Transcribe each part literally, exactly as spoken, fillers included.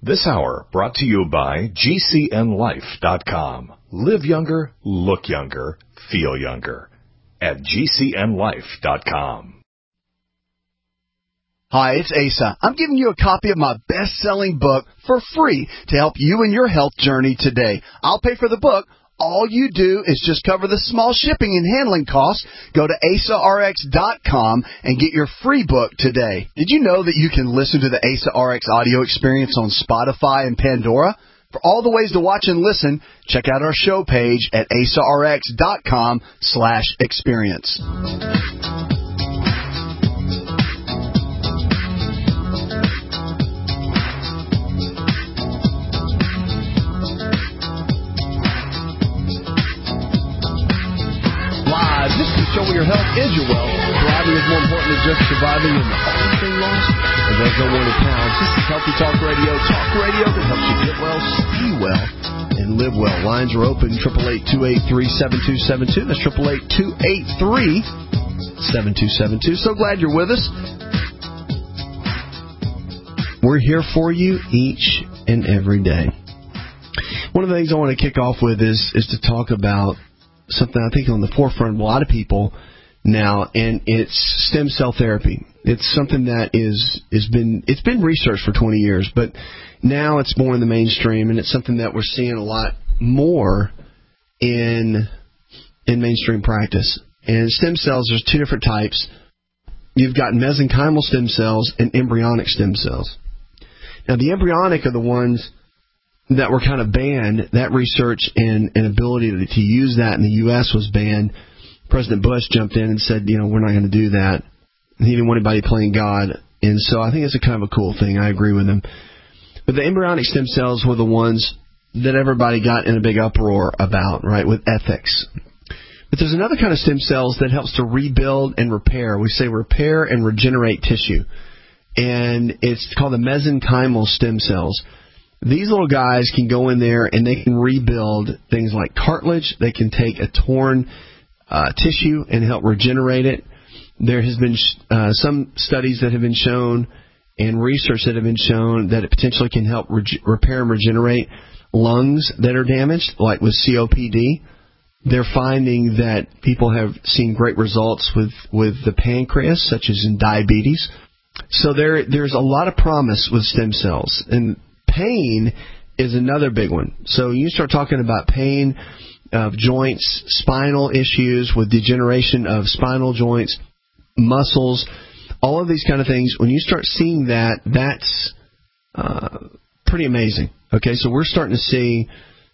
This hour brought to you by G C N life dot com. Live younger, look younger, feel younger at G C N life dot com. Hi, it's Asa. I'm giving you a copy of my best-selling book for free to help you in your health journey today. I'll pay for the book. All you do is just cover the small shipping and handling costs. Go to asa r x dot com and get your free book today. Did you know that you can listen to the Asa R X audio experience on Spotify and Pandora? For all the ways to watch and listen, check out our show page at asa r x dot com slash experience. This is the show where your health is your wealth. Thriving is more important than just surviving, and the only thing lost is there's no one in pounds. This is Healthy Talk Radio. Talk radio that helps you get well, stay well, and live well. Lines are open, eight eight eight, two eight three, seven two seven two. That's eight eight eight, two eight three, seven two seven two. So glad you're with us. We're here for you each and every day. One of the things I want to kick off with is, is to talk about something I think on the forefront of a lot of people now, and it's stem cell therapy. It's something that is is been it's been researched for twenty years, but now it's more in the mainstream, and it's something that we're seeing a lot more in in mainstream practice. And stem cells, there's two different types. You've got mesenchymal stem cells and embryonic stem cells. Now, the embryonic are the ones that were kind of banned. That research and, and ability to, to use that in the U S was banned. President Bush jumped in and said, you know, we're not going to do that. He didn't want anybody playing God. And so I think it's a kind of a cool thing. I agree with him. But the embryonic stem cells were the ones that everybody got in a big uproar about, right, with ethics. But there's another kind of stem cells that helps to rebuild and repair. We say repair and regenerate tissue. And it's called the mesenchymal stem cells. These little guys can go in there and they can rebuild things like cartilage. They can take a torn uh, tissue and help regenerate it. There has been uh, some studies that have been shown and research that have been shown that it potentially can help re- repair and regenerate lungs that are damaged, like with C O P D. They're finding that people have seen great results with, with the pancreas, such as in diabetes. So there there's a lot of promise with stem cells. And pain is another big one. So you start talking about pain of joints, spinal issues with degeneration of spinal joints, muscles, all of these kind of things. When you start seeing that, that's uh, pretty amazing. Okay, so we're starting to see,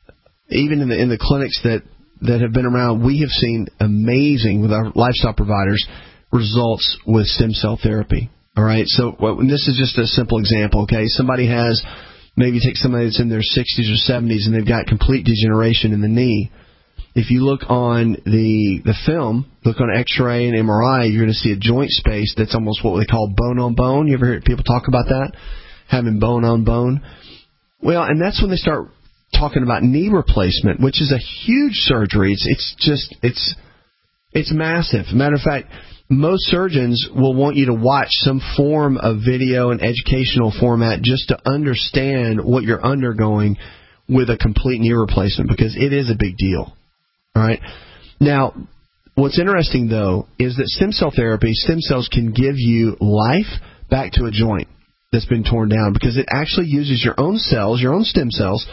even in the in the clinics that, that have been around, we have seen amazing, with our lifestyle providers, results with stem cell therapy. All right, so well, this is just a simple example. Okay, somebody has, maybe take somebody that's in their sixties or seventies and they've got complete degeneration in the knee. If you look on the the film, look on X-ray and M R I, you're going to see a joint space that's almost what they call bone on bone. You ever hear people talk about that? Having bone on bone? Well, and that's when they start talking about knee replacement, which is a huge surgery. It's it's just, it's it's massive. Matter of fact, most surgeons will want you to watch some form of video and educational format just to understand what you're undergoing with a complete knee replacement, because it is a big deal. All right. Now, what's interesting, though, is that stem cell therapy, stem cells can give you life back to a joint that's been torn down, because it actually uses your own cells, your own stem cells,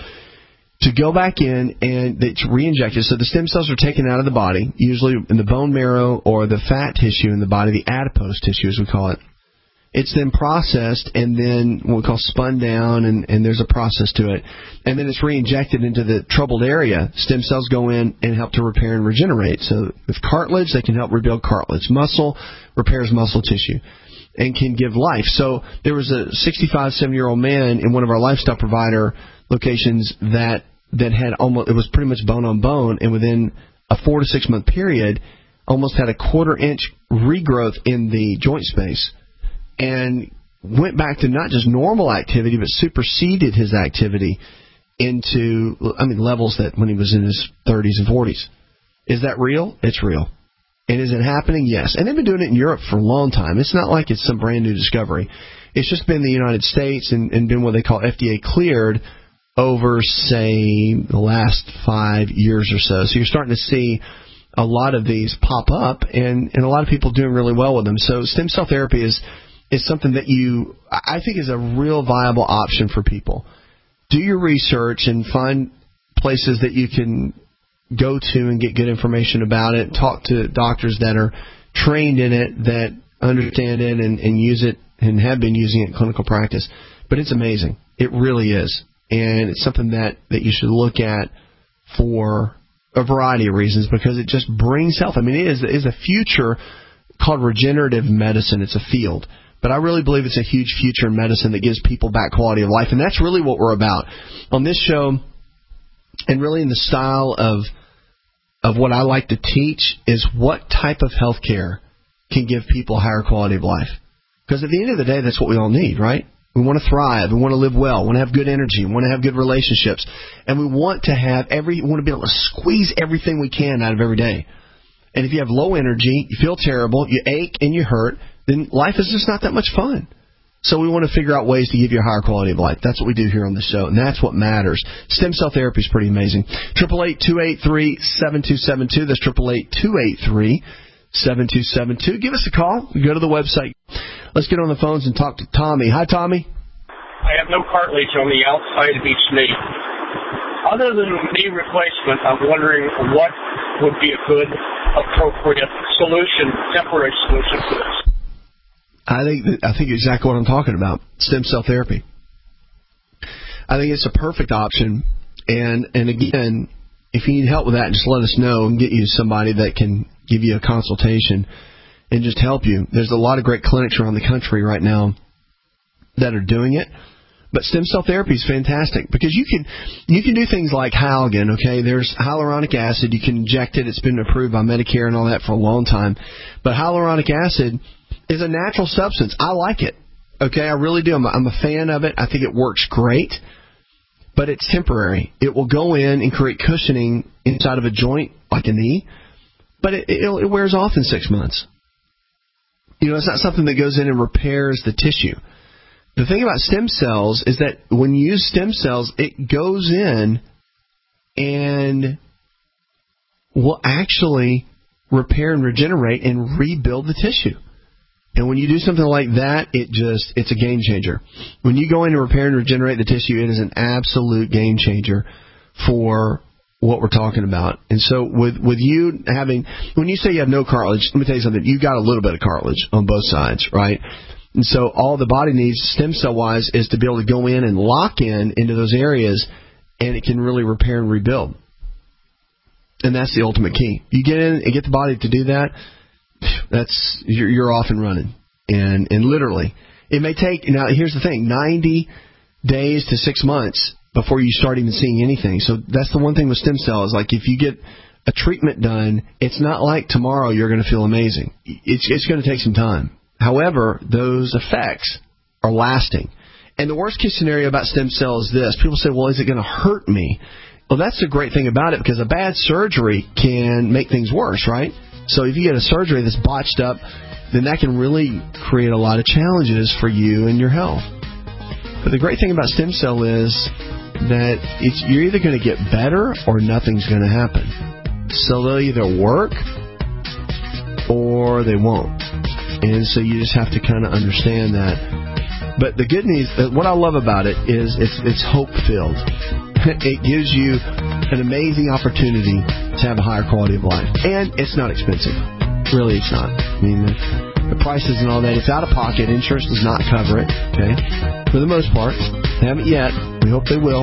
to go back in and it's re-injected. So the stem cells are taken out of the body, usually in the bone marrow or the fat tissue in the body, the adipose tissue as we call it. It's then processed and then what we call spun down, and, and there's a process to it. And then it's re-injected into the troubled area. Stem cells go in and help to repair and regenerate. So with cartilage, they can help rebuild cartilage. Muscle repairs muscle tissue and can give life. So there was a sixty-five, seventy-year-old man in one of our lifestyle provider locations that that had almost, it was pretty much bone on bone, and within a four to six month period, almost had a quarter inch regrowth in the joint space, and went back to not just normal activity, but superseded his activity into, I mean, levels that when he was in his thirties and forties. Is that real? It's real. And is it happening? Yes. And they've been doing it in Europe for a long time. It's not like it's some brand new discovery. it's just been the United States and, and been what they call F D A cleared over, say, the last five years or so. So you're starting to see a lot of these pop up, and, and a lot of people doing really well with them. So stem cell therapy is is something that you, I think, is a real viable option for people. Do your research and find places that you can go to and get good information about it. Talk to doctors that are trained in it, that understand it and, and use it and have been using it in clinical practice. But it's amazing. It really is. And it's something that, that you should look at for a variety of reasons, because it just brings health. I mean, it is, it is a future called regenerative medicine. It's a field. But I really believe it's a huge future in medicine that gives people back quality of life. And that's really what we're about on this show. And really in the style of of what I like to teach is what type of health care can give people a higher quality of life. Because at the end of the day, that's what we all need, right? We want to thrive. We want to live well. We want to have good energy. We want to have good relationships. And we want to have every, we want to be able to squeeze everything we can out of every day. And if you have low energy, you feel terrible, you ache and you hurt, then life is just not that much fun. So we want to figure out ways to give you a higher quality of life. That's what we do here on the show, and that's what matters. Stem cell therapy is pretty amazing. eight eight eight, two eight three, seven two seven two. That's eight eight eight, two eight three, seven two seven two. Give us a call. Go to the website. Let's get on the phones and talk to Tommy. Hi, Tommy. I have no cartilage on the outside of each knee. Other than knee replacement, I'm wondering what would be a good, appropriate solution, temporary solution for this. I think I think exactly what I'm talking about, stem cell therapy. I think it's a perfect option, and and again, if you need help with that, just let us know and get you somebody that can give you a consultation and just help you. There's a lot of great clinics around the country right now that are doing it, but stem cell therapy is fantastic because you can you can do things like Halgan. Okay, there's hyaluronic acid. You can inject it. It's been approved by Medicare and all that for a long time, but hyaluronic acid is a natural substance. I like it. Okay, I really do. I'm a, I'm a fan of it. I think it works great, but it's temporary. It will go in and create cushioning inside of a joint, like a knee, but it, it, it wears off in six months. You know, it's not something that goes in and repairs the tissue. The thing about stem cells is that when you use stem cells, it goes in and will actually repair and regenerate and rebuild the tissue. And when you do something like that, it just, it's a game changer. When you go in and repair and regenerate the tissue, it is an absolute game changer for what we're talking about. And so with, with you having, when you say you have no cartilage, let me tell you something, you've got a little bit of cartilage on both sides, right? And so all the body needs stem cell wise is to be able to go in and lock in into those areas, and it can really repair and rebuild. And that's the ultimate key. You get in and get the body to do that, that's you're, you're off and running, and and literally, it may take. Now, here's the thing: ninety days to six months before you start even seeing anything. So that's the one thing with stem cells. Like if you get a treatment done, it's not like tomorrow you're going to feel amazing. It's it's going to take some time. However, those effects are lasting. And the worst case scenario about stem cells is this: people say, "Well, is it going to hurt me?" Well, that's the great thing about it, because a bad surgery can make things worse, right? So if you get a surgery that's botched up, then that can really create a lot of challenges for you and your health. But the great thing about stem cell is that it's, you're either going to get better or nothing's going to happen. So they'll either work or they won't. And so you just have to kind of understand that. But the good news, what I love about it is it's, it's hope-filled. It gives you an amazing opportunity to have a higher quality of life. And it's not expensive. Really, it's not. I mean, the, the prices and all that, it's out of pocket. Insurance does not cover it, okay? For the most part. They haven't yet. We hope they will.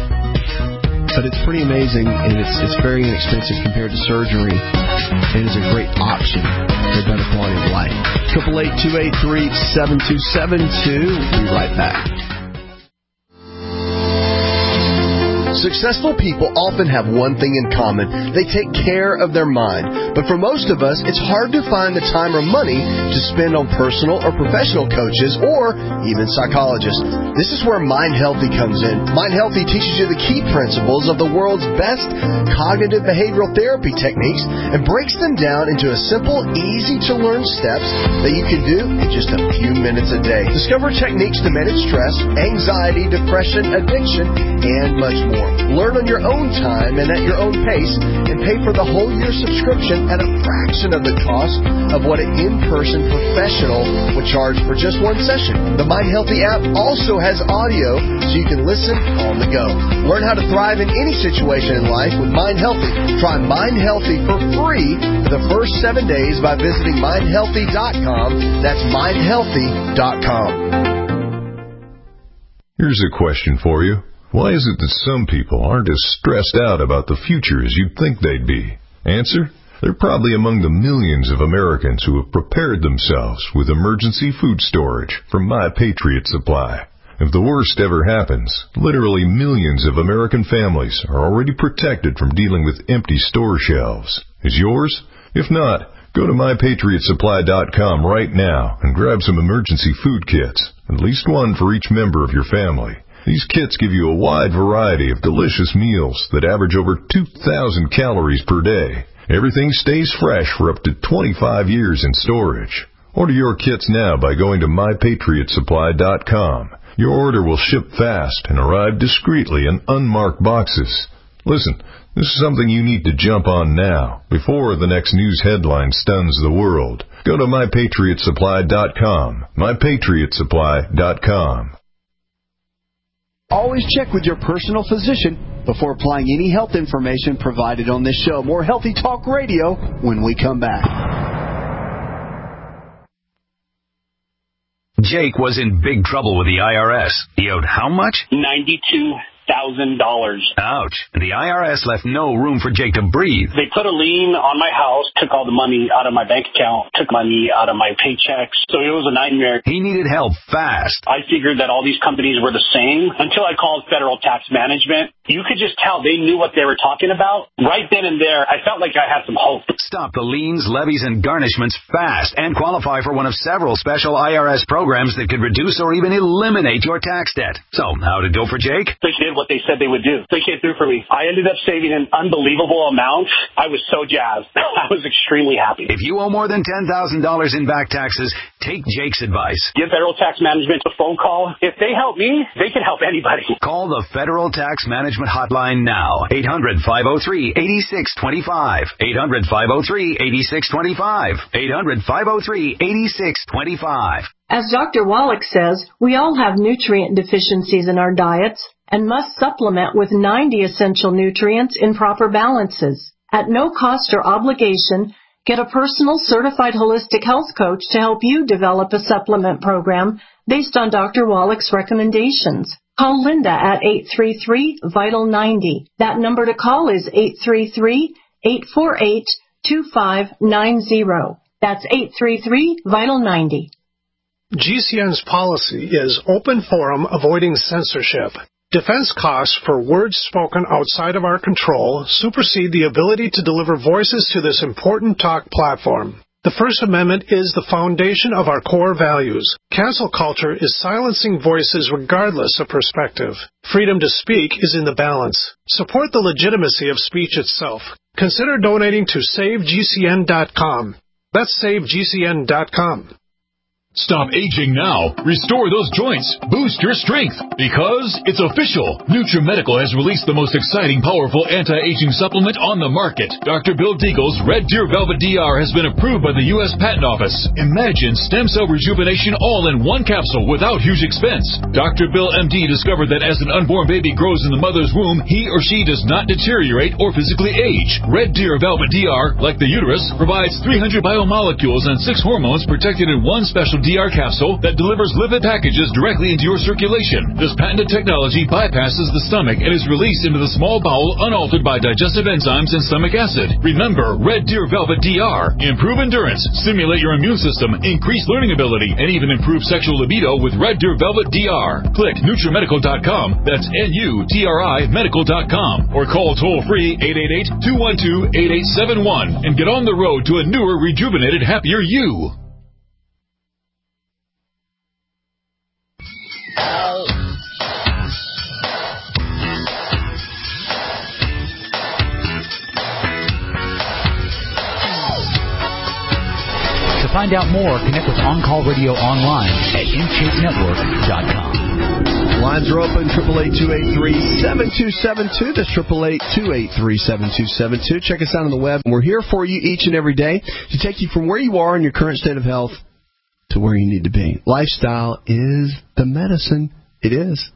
But it's pretty amazing, and it's it's very inexpensive compared to surgery, and it's a great option for a better quality of life. eight eight eight, two eight three, seven two seven two. We'll be right back. Successful people often have one thing in common. They take care of their mind. But for most of us, it's hard to find the time or money to spend on personal or professional coaches or even psychologists. This is where Mind Healthy comes in. Mind Healthy teaches you the key principles of the world's best cognitive behavioral therapy techniques and breaks them down into a simple, easy-to-learn steps that you can do in just a few minutes a day. Discover techniques to manage stress, anxiety, depression, addiction, and much more. Learn on your own time and at your own pace, and pay for the whole year subscription at a fraction of the cost of what an in-person professional would charge for just one session. The Mind Healthy app also has audio so you can listen on the go. Learn how to thrive in any situation in life with Mind Healthy. Try Mind Healthy for free for the first seven days by visiting mind healthy dot com. That's mind healthy dot com. Here's a question for you. Why is it that some people aren't as stressed out about the future as you'd think they'd be? Answer: they're probably among the millions of Americans who have prepared themselves with emergency food storage from My Patriot Supply. If the worst ever happens, literally millions of American families are already protected from dealing with empty store shelves. Is yours? If not, go to my patriot supply dot com right now and grab some emergency food kits, at least one for each member of your family. These kits give you a wide variety of delicious meals that average over two thousand calories per day. Everything stays fresh for up to twenty-five years in storage. Order your kits now by going to my patriot supply dot com. Your order will ship fast and arrive discreetly in unmarked boxes. Listen, this is something you need to jump on now, before the next news headline stuns the world. Go to my patriot supply dot com. my patriot supply dot com. Always check with your personal physician before applying any health information provided on this show. More Healthy Talk Radio when we come back. Jake was in big trouble with the I R S. He owed how much? ninety-two thousand dollars. Ouch. And the I R S left no room for Jake to breathe. They put a lien on my house, took all the money out of my bank account, took money out of my paychecks. So it was a nightmare. He needed help fast. I figured that all these companies were the same until I called Federal Tax Management. You could just tell they knew what they were talking about. Right then and there, I felt like I had some hope. Stop the liens, levies, and garnishments fast and qualify for one of several special I R S programs that could reduce or even eliminate your tax debt. So, how'd it go for Jake? They did what they said they would do. They came through for me. I ended up saving an unbelievable amount. I was so jazzed. I was extremely happy. If you owe more than ten thousand dollars in back taxes, take Jake's advice. Give Federal Tax Management a phone call. If they help me, they can help anybody. Call the Federal Tax Management Hotline now. eight hundred, five oh three, eight six two five. eight hundred, five oh three, eight six two five. eight hundred, five oh three, eight six two five. As Doctor Wallach says, we all have nutrient deficiencies in our diets and must supplement with ninety essential nutrients in proper balances. At no cost or obligation, get a personal certified holistic health coach to help you develop a supplement program based on Doctor Wallach's recommendations. Call Linda at eight three three, vital ninety. That number to call is eight three three, eight four eight, two five nine zero. That's eight three three, vital ninety. G C N's policy is open forum, avoiding censorship. Defense costs for words spoken outside of our control supersede the ability to deliver voices to this important talk platform. The First Amendment is the foundation of our core values. Cancel culture is silencing voices regardless of perspective. Freedom to speak is in the balance. Support the legitimacy of speech itself. Consider donating to save G C N dot com. That's save G C N dot com. Stop aging now. Restore those joints. Boost your strength. Because it's official. NutriMedical has released the most exciting, powerful anti-aging supplement on the market. Doctor Bill Deagle's Red Deer Velvet D R has been approved by the U S Patent Office. Imagine stem cell rejuvenation all in one capsule without huge expense. Doctor Bill M D discovered that as an unborn baby grows in the mother's womb, he or she does not deteriorate or physically age. Red Deer Velvet D R, like the uterus, provides three hundred biomolecules and six hormones protected in one special D R capsule that delivers lipid packages directly into your circulation. This patented technology bypasses the stomach and is released into the small bowel unaltered by digestive enzymes and stomach acid. Remember, Red Deer Velvet D R. Improve endurance, stimulate your immune system, increase learning ability, and even improve sexual libido with Red Deer Velvet D R. Click Nutrimedical dot com. That's N U T R I medical dot com. Or call toll-free eight eight eight, two one two, eight eight seven one and get on the road to a newer, rejuvenated, happier you. To find out more, connect with On Call Radio online at in shape network dot com. Lines are open, triple eight two eight three seven two seven two. That's triple eight two eight three seven two seven two. Check us out on the web. We're here for you each and every day to take you from where you are in your current state of health to where you need to be. Lifestyle is the medicine. It is.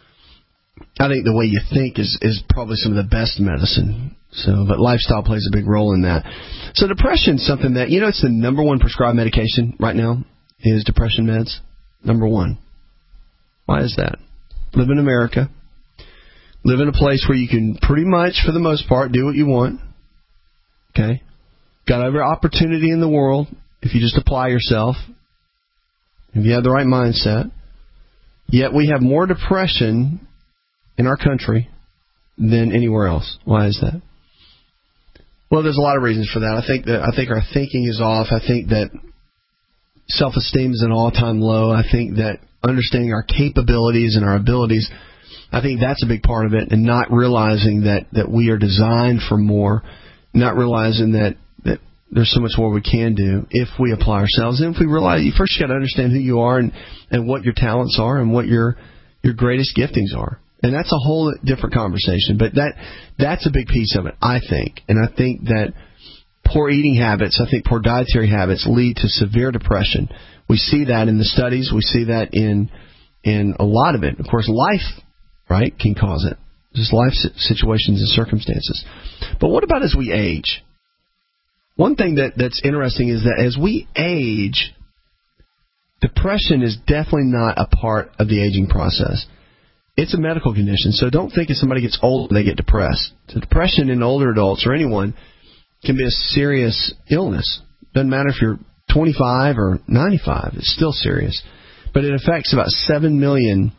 I think the way you think is, is probably some of the best medicine. So, but lifestyle plays a big role in that. So depression is something that, you know, it's the number one prescribed medication right now is depression meds. Number one. Why is that? Live in America. Live in a place where you can pretty much, for the most part, do what you want. Okay? Got every opportunity in the world if you just apply yourself. If you have the right mindset. Yet we have more depression in our country than anywhere else. Why is that? Well, there's a lot of reasons for that. I think that I think our thinking is off. I think that self-esteem is at an all-time low. I think that understanding our capabilities and our abilities, I think that's a big part of it, and not realizing that, that we are designed for more, not realizing that, that there's so much more we can do if we apply ourselves. And if we realize, you first got to understand who you are and, and what your talents are and what your your greatest giftings are. And that's a whole different conversation. But that that's a big piece of it, I think. And I think that poor eating habits, I think poor dietary habits lead to severe depression. We see that in the studies. We see that in in a lot of it. Of course, life, right, can cause it. Just life situations and circumstances. But what about as we age? One thing that, that's interesting is that as we age, depression is definitely not a part of the aging process. It's a medical condition, so don't think if somebody gets old, they get depressed. So depression in older adults or anyone can be a serious illness. Doesn't matter if you're twenty-five or ninety-five, it's still serious. But it affects about seven million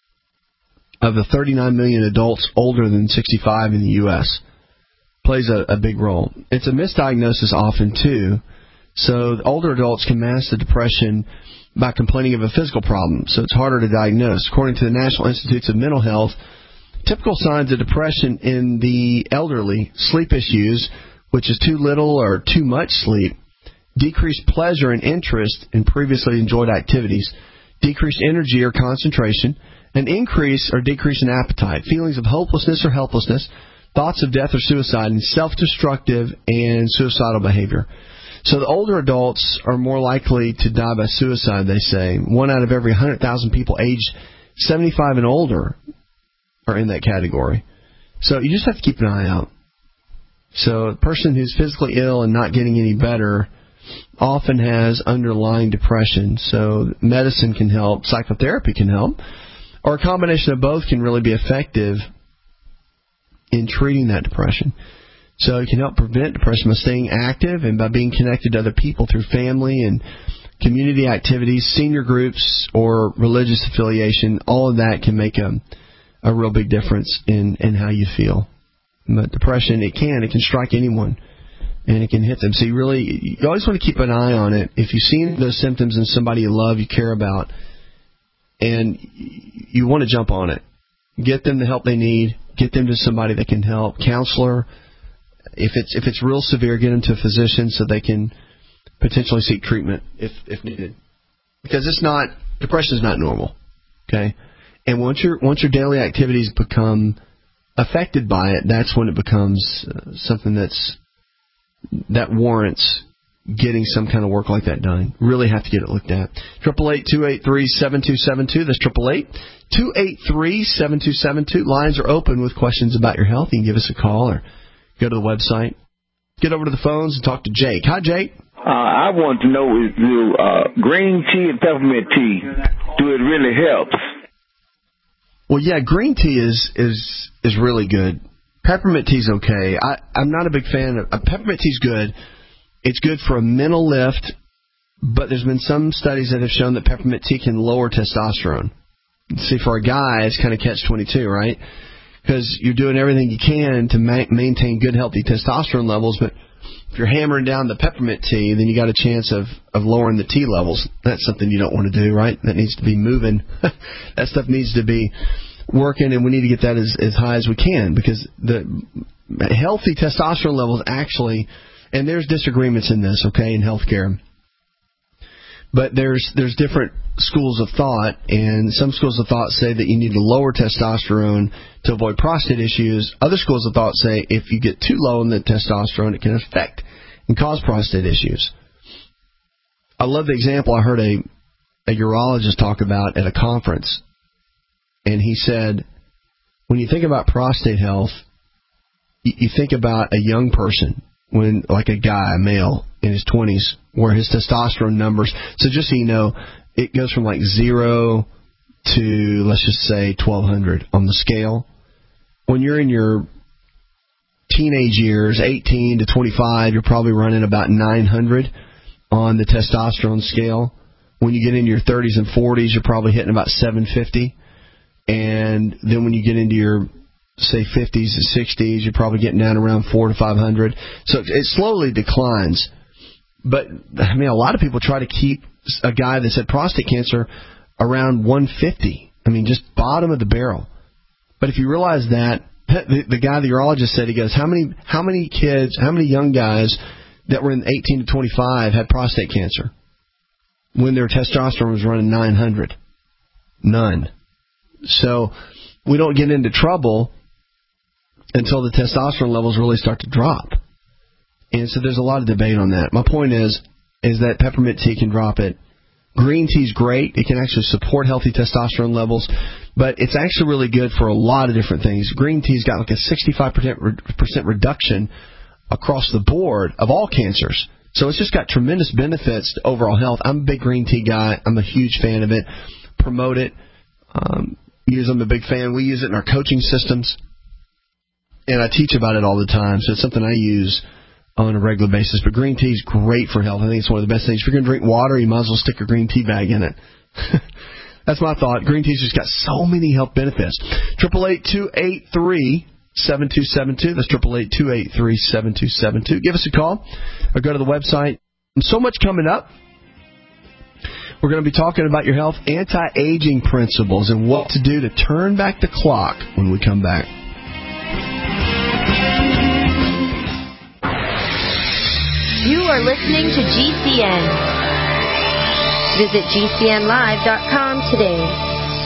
of the thirty-nine million adults older than sixty-five in the U S Plays a, a big role. It's a misdiagnosis often, too. So older adults can mask the depression by complaining of a physical problem, so it's harder to diagnose. According to the National Institutes of Mental Health, typical signs of depression in the elderly: sleep issues, which is too little or too much sleep, decreased pleasure and interest in previously enjoyed activities, decreased energy or concentration, an increase or decrease in appetite, feelings of hopelessness or helplessness, thoughts of death or suicide, and self-destructive and suicidal behavior. So the older adults are more likely to die by suicide, they say. One out of every one hundred thousand people aged seventy-five and older are in that category. So you just have to keep an eye out. So a person who's physically ill and not getting any better often has underlying depression. So medicine can help, psychotherapy can help, or a combination of both can really be effective in treating that depression. So it can help prevent depression by staying active and by being connected to other people through family and community activities, senior groups, or religious affiliation. All of that can make a, a real big difference in, in how you feel. But depression, it can. It can strike anyone, and it can hit them. So you really, you always want to keep an eye on it. If you've seen those symptoms in somebody you love, you care about, and you want to jump on it, get them the help they need, get them to somebody that can help, counselor. If it's if it's real severe, get them to a physician so they can potentially seek treatment if if needed. Because it's not depression is not normal, okay? And once your once your daily activities become affected by it, that's when it becomes uh, something that's that warrants getting some kind of work like that done. Really have to get it looked at. Triple eight two eight three seven two seven two. That's triple eight two eight three seven two seven two. Lines are open with questions about your health. You can give us a call or go to the website. Get over to the phones and talk to Jake. Hi, Jake. Uh, I want to know, is do uh, green tea and peppermint tea, do it really help? Well, yeah, green tea is is is really good. Peppermint tea's okay. I, I'm not a big fan of uh, peppermint tea's good. It's good for a mental lift, but there's been some studies that have shown that peppermint tea can lower testosterone. See, for a guy, it's kind of catch twenty-two, right? Because you're doing everything you can to ma- maintain good, healthy testosterone levels, but if you're hammering down the peppermint tea, then you got a chance of, of lowering the T levels. That's something you don't want to do, right? That needs to be moving. That stuff needs to be working, and we need to get that as, as high as we can, because the healthy testosterone levels actually, and there's disagreements in this, okay, in healthcare, but there's there's different schools of thought, and some schools of thought say that you need to lower testosterone to avoid prostate issues. Other schools of thought say if you get too low in the testosterone, it can affect and cause prostate issues. I love the example I heard a, a urologist talk about at a conference, and he said, when you think about prostate health, you, you think about a young person, when like a guy, a male, in his twenties, where his testosterone numbers, so just so you know, it goes from like zero to, let's just say, twelve hundred on the scale. When you're in your teenage years, eighteen to twenty-five, you're probably running about nine hundred on the testosterone scale. When you get into your thirties and forties, you're probably hitting about seven fifty. And then when you get into your, say, fifties and sixties, you're probably getting down around four to five hundred. So it slowly declines. But, I mean, a lot of people try to keep a guy that's had prostate cancer around one fifty. I mean, just bottom of the barrel. But if you realize that, the, the guy, the urologist said, he goes, how many how many kids, how many young guys that were in eighteen to twenty-five had prostate cancer when their testosterone was running nine hundred? None. So we don't get into trouble until the testosterone levels really start to drop. And so there's a lot of debate on that. My point is, is that peppermint tea can drop it. Green tea's great. It can actually support healthy testosterone levels, but it's actually really good for a lot of different things. Green tea's got like a sixty-five percent reduction across the board of all cancers. So it's just got tremendous benefits to overall health. I'm a big green tea guy. I'm a huge fan of it. Promote it. Um, use I'm a big fan. We use it in our coaching systems, and I teach about it all the time. So it's something I use on a regular basis. But green tea is great for health. I think it's one of the best things. If you're going to drink water, you might as well stick a green tea bag in it. That's my thought. Green tea's just got so many health benefits. Triple eight two eight three seven two seven two. That's triple eight two eight three seven two seven two. Give us a call or go to the website. So much coming up. We're going to be talking about your health anti-aging principles and what to do to turn back the clock when we come back. You are listening to G C N. Visit G C N live dot com today.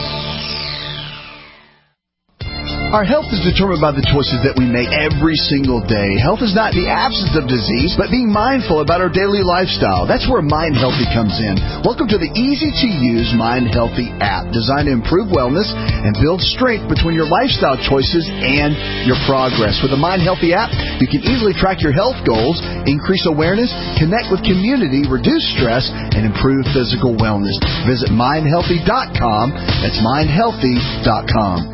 Our health is determined by the choices that we make every single day. Health is not the absence of disease, but being mindful about our daily lifestyle. That's where Mind Healthy comes in. Welcome to the easy-to-use Mind Healthy app, designed to improve wellness and build strength between your lifestyle choices and your progress. With the Mind Healthy app, you can easily track your health goals, increase awareness, connect with community, reduce stress, and improve physical wellness. Visit mind healthy dot com. That's mind healthy dot com.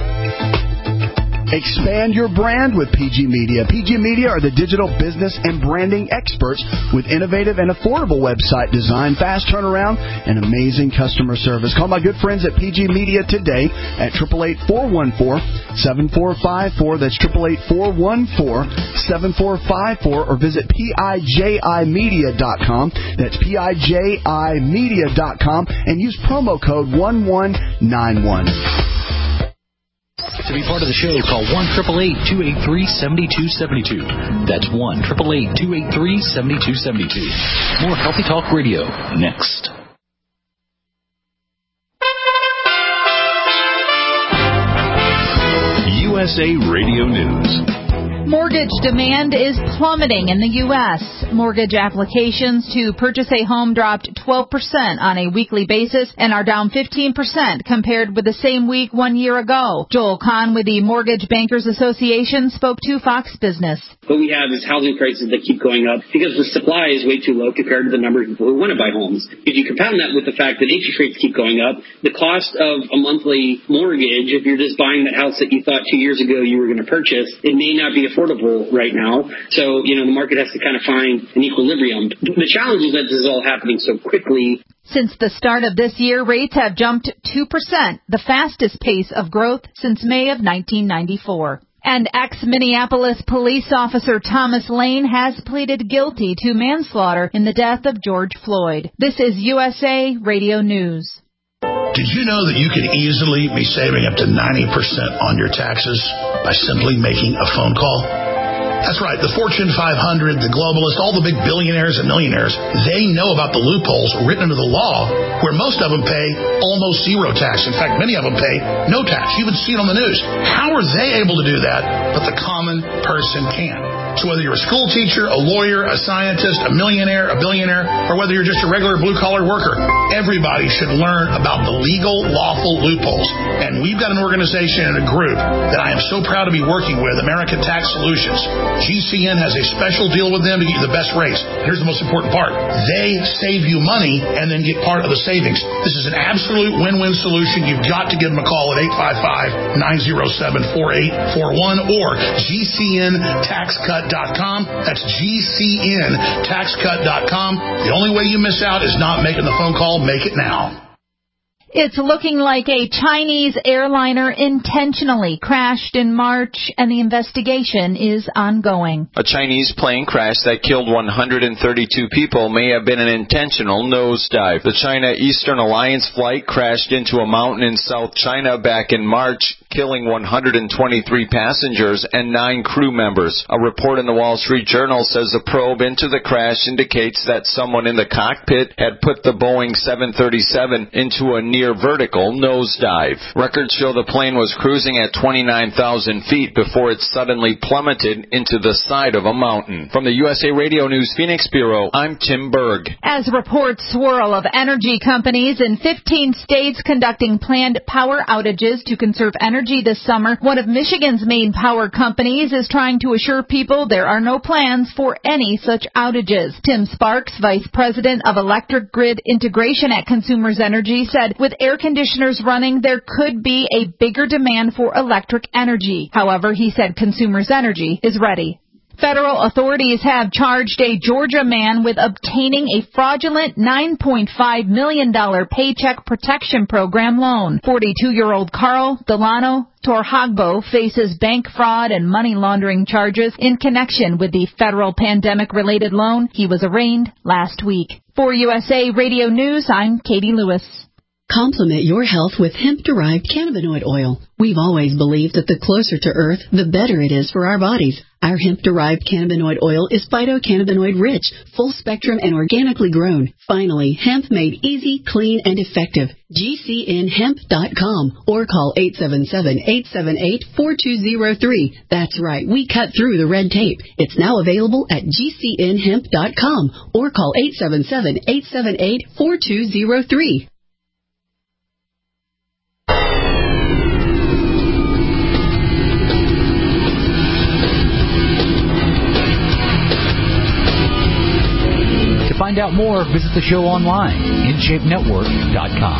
Expand your brand with P G Media. P G Media are the digital business and branding experts with innovative and affordable website design, fast turnaround, and amazing customer service. Call my good friends at P G Media today at eight eight eight, four one four, seven four five four. That's eight eight eight, four one four, seven four five four, or visit P I J I media dot com. That's P I J I media dot com and use promo code one one nine one. To be part of the show, call one eight eight eight, two eight three, seven two seven two. That's one eight eight eight, two eight three, seven two seven two. More Healthy Talk Radio next. U S A Radio News. Mortgage demand is plummeting in the U S. Mortgage applications to purchase a home dropped twelve percent on a weekly basis and are down fifteen percent compared with the same week one year ago. Joel Kahn with the Mortgage Bankers Association spoke to Fox Business. What we have is housing prices that keep going up because the supply is way too low compared to the number of people who want to buy homes. If you compound that with the fact that interest rates keep going up, the cost of a monthly mortgage, if you're just buying that house that you thought two years ago you were going to purchase, it may not be affordable right now. So, you know, the market has to kind of find an equilibrium. The challenge is that this is all happening so quickly. Since the start of this year, rates have jumped two percent, the fastest pace of growth since May of nineteen ninety-four. And ex-Minneapolis police officer Thomas Lane has pleaded guilty to manslaughter in the death of George Floyd. This is U S A Radio News. Did you know that you could easily be saving up to ninety percent on your taxes by simply making a phone call? That's right. The Fortune five hundred, the globalists, all the big billionaires and millionaires, they know about the loopholes written into the law where most of them pay almost zero tax. In fact, many of them pay no tax. You would see it on the news. How are they able to do that, but the common person can? So whether you're a school teacher, a lawyer, a scientist, a millionaire, a billionaire, or whether you're just a regular blue-collar worker, everybody should learn about the legal, lawful loopholes. And we've got an organization and a group that I am so proud to be working with, American Tax Solutions. G C N has a special deal with them to get you the best rates. Here's the most important part. They save you money and then get part of the savings. This is an absolute win-win solution. You've got to give them a call at eight five five, nine oh seven, four eight four one or G C N tax cut dot com. That's G C N tax cut dot com. The only way you miss out is not making the phone call. Make it now. It's looking like a Chinese airliner intentionally crashed in March, and the investigation is ongoing. A Chinese plane crash that killed one hundred thirty-two people may have been an intentional nosedive. The China Eastern Alliance flight crashed into a mountain in South China back in March, killing one hundred twenty-three passengers and nine crew members. A report in the Wall Street Journal says a probe into the crash indicates that someone in the cockpit had put the Boeing seven thirty-seven into a near vertical nosedive. Records show the plane was cruising at twenty-nine thousand feet before it suddenly plummeted into the side of a mountain. From the U S A Radio News Phoenix Bureau, I'm Tim Berg. As reports swirl of energy companies in fifteen states conducting planned power outages to conserve energy this summer, one of Michigan's main power companies is trying to assure people there are no plans for any such outages. Tim Sparks, Vice President of Electric Grid Integration at Consumers Energy, said with air conditioners running, there could be a bigger demand for electric energy. However, he said Consumers Energy is ready. Federal authorities have charged a Georgia man with obtaining a fraudulent nine point five million dollars Paycheck Protection Program loan. forty-two-year-old Carl Delano Torhagbo faces bank fraud and money laundering charges in connection with the federal pandemic-related loan. He was arraigned last week. For U S A Radio News, I'm Katie Lewis. Complement your health with hemp-derived cannabinoid oil. We've always believed that the closer to Earth, the better it is for our bodies. Our hemp-derived cannabinoid oil is phytocannabinoid-rich, full-spectrum, and organically grown. Finally, hemp made easy, clean, and effective. G C N hemp dot com or call eight seven seven, eight seven eight, four two zero three. That's right, we cut through the red tape. It's now available at G C N hemp dot com or call eight seven seven, eight seven eight, four two zero three. To find out more, visit the show online, in shape network dot com.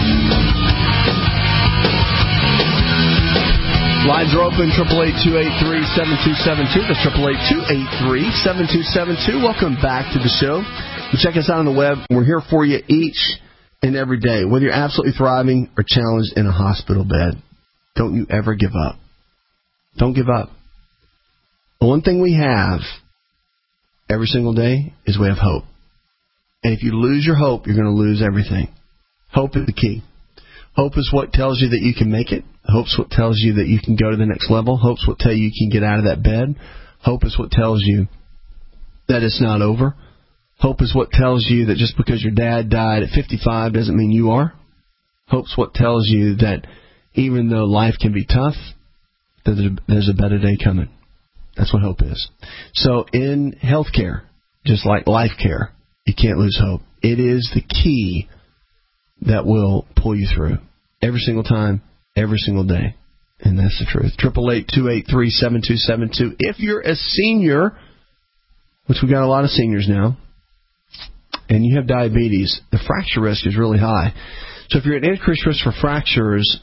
Lines are open, eight eight eight, two eight three, seven two seven two. That's eight eight eight, two eight three, seven two seven two. Welcome back to the show. You check us out on the web. We're here for you each and every day. Whether you're absolutely thriving or challenged in a hospital bed, don't you ever give up. Don't give up. The one thing we have every single day is we have hope. And if you lose your hope, you're going to lose everything. Hope is the key. Hope is what tells you that you can make it. Hope's what tells you that you can go to the next level. Hope's what tells you you can get out of that bed. Hope is what tells you that it's not over. Hope is what tells you that just because your dad died at fifty-five doesn't mean you are. Hope's what tells you that even though life can be tough, that there's a better day coming. That's what hope is. So in healthcare, just like life care, you can't lose hope. It is the key that will pull you through every single time, every single day. And that's the truth. Triple eight two eight three seven two seven two. If you're a senior, which we got a lot of seniors now, and you have diabetes, the fracture risk is really high. So if you're at increased risk for fractures,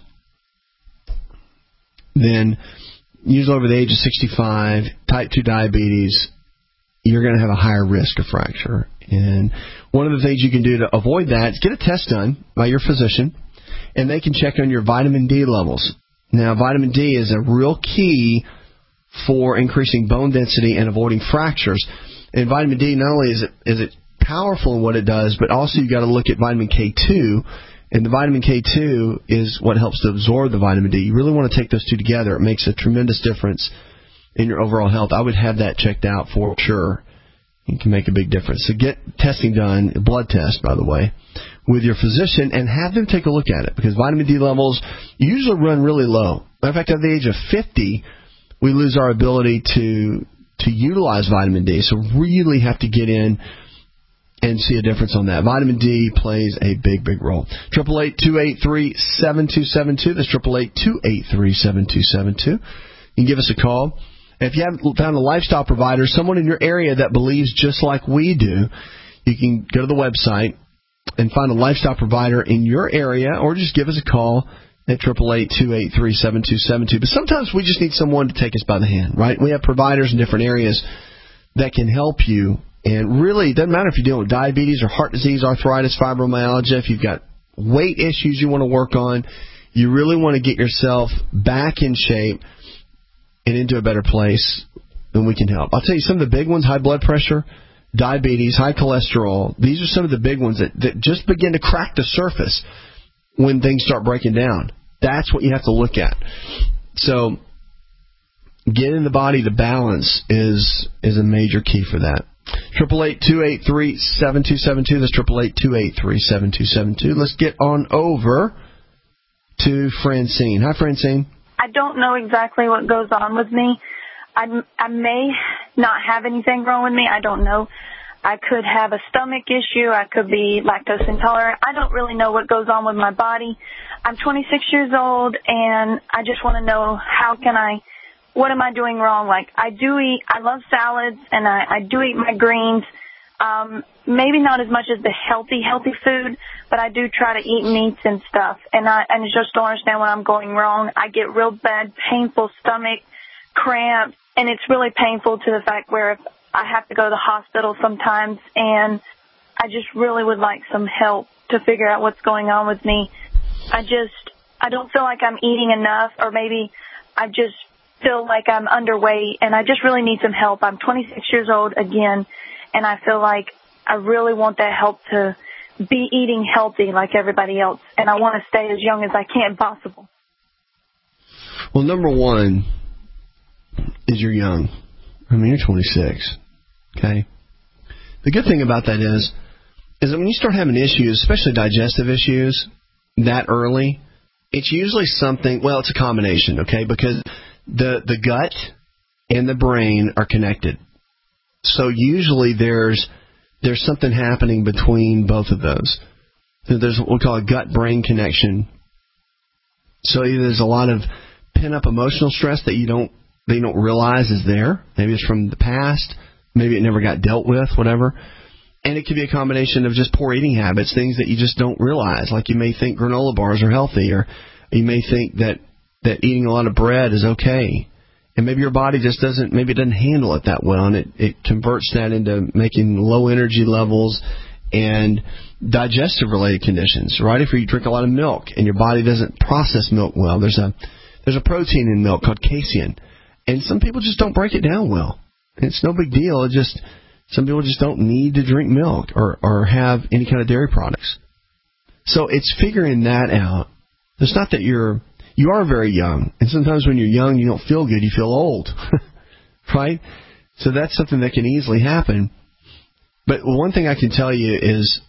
then usually over the age of sixty-five, type two diabetes, you're going to have a higher risk of fracture. And one of the things you can do to avoid that is get a test done by your physician, and they can check on your vitamin D levels. Now, vitamin D is a real key for increasing bone density and avoiding fractures. And vitamin D, not only is it, is it powerful in what it does, but also you've got to look at vitamin K two. And the vitamin K two is what helps to absorb the vitamin D. You really want to take those two together. It makes a tremendous difference in your overall health. I would have that checked out for sure. It can make a big difference. So get testing done, a blood test, by the way, with your physician, and have them take a look at it, because vitamin D levels usually run really low. Matter of fact, at the age of fifty, we lose our ability to to utilize vitamin D. So really have to get in and see a difference on that. Vitamin D plays a big, big role. Triple eight two eight three seven two seven two. That's triple eight two eight three seven two seven two. You can give us a call. And if you haven't found a lifestyle provider, someone in your area that believes just like we do, you can go to the website and find a lifestyle provider in your area, or just give us a call at triple eight two eight three seven two seven two. But sometimes we just need someone to take us by the hand, right? We have providers in different areas that can help you. And really, it doesn't matter if you're dealing with diabetes or heart disease, arthritis, fibromyalgia, if you've got weight issues you want to work on, you really want to get yourself back in shape and into a better place, then we can help. I'll tell you some of the big ones: high blood pressure, diabetes, high cholesterol. These are some of the big ones that, that just begin to crack the surface when things start breaking down. That's what you have to look at. So getting the body to balance is is a major key for that. Triple eight two eight three seven two seven two. That's triple eight two eight three seven two seven two. Let's get on over to Francine. Hi, Francine. I don't know exactly what goes on with me. I, I may not have anything wrong with me. I don't know. I could have a stomach issue. I could be lactose intolerant. I don't really know what goes on with my body. I'm twenty-six years old, and I just want to know, how can I, what am I doing wrong? Like, I do eat, I love salads, and I, I do eat my greens. Um, maybe not as much as the healthy, healthy food, but I do try to eat meats and stuff. And I, and I just don't understand when I'm going wrong. I get real bad, painful stomach cramps, and it's really painful to the fact where if I have to go to the hospital sometimes, and I just really would like some help to figure out what's going on with me. I just, I don't feel like I'm eating enough, or maybe I just feel like I'm underweight, and I just really need some help. I'm twenty-six years old again, and I feel like I really want that help to be eating healthy like everybody else, and I want to stay as young as I can possible. Well, number one is you're young. I mean, you're twenty-six, okay? The good thing about that is, is that when you start having issues, especially digestive issues, that early, it's usually something, well, it's a combination, okay? Because the the gut and the brain are connected. So usually there's there's something happening between both of those. So there's what we call a gut-brain connection. So either there's a lot of pent-up emotional stress that you don't that you don't realize is there. Maybe it's from the past. Maybe it never got dealt with, whatever. And it could be a combination of just poor eating habits, things that you just don't realize. Like you may think granola bars are healthy, or you may think that, that eating a lot of bread is okay. And maybe your body just doesn't, maybe it doesn't handle it that well, and it, it converts that into making low energy levels and digestive-related conditions, right? If you drink a lot of milk and your body doesn't process milk well, there's a there's a protein in milk called casein, and some people just don't break it down well. It's no big deal. It just some people just don't need to drink milk or, or have any kind of dairy products. So it's figuring that out. It's not that you're You are very young, and sometimes when you're young, you don't feel good. You feel old, right? So that's something that can easily happen. But one thing I can tell you is